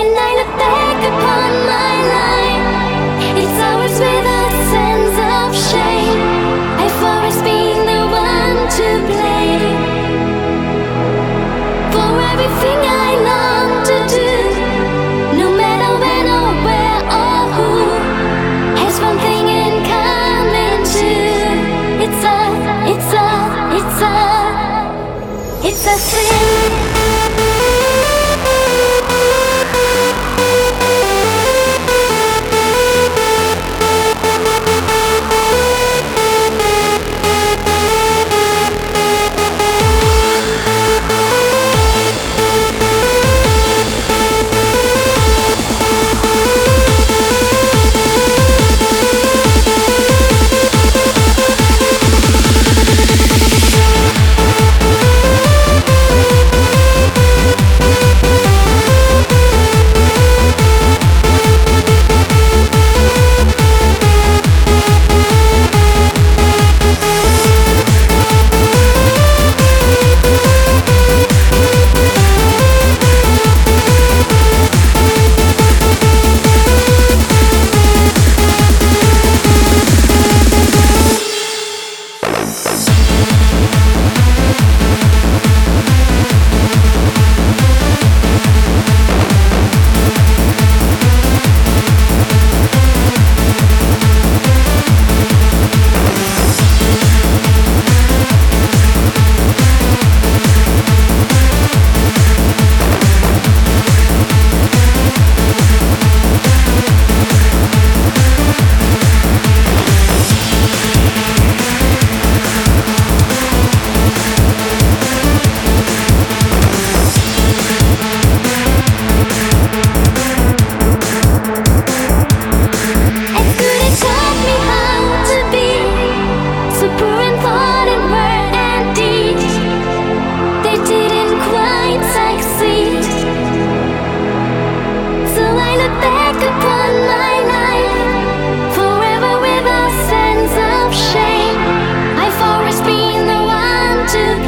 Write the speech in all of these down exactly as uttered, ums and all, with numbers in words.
When I look back upon my life, it's always with a sense of shame. I've always been the one to blame for everything I long to do. No matter when or where or who has one thing in common too. It's a, it's a, it's a, it's a sin.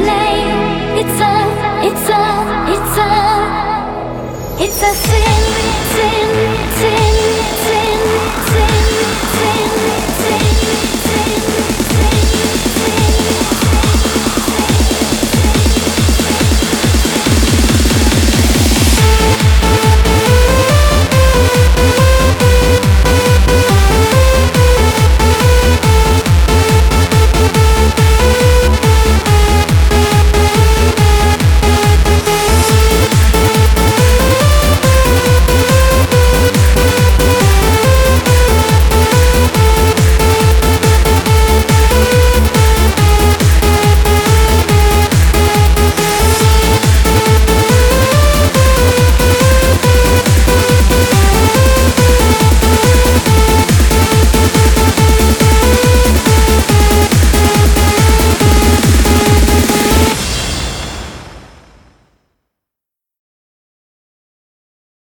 It's a, it's a, it's a sin.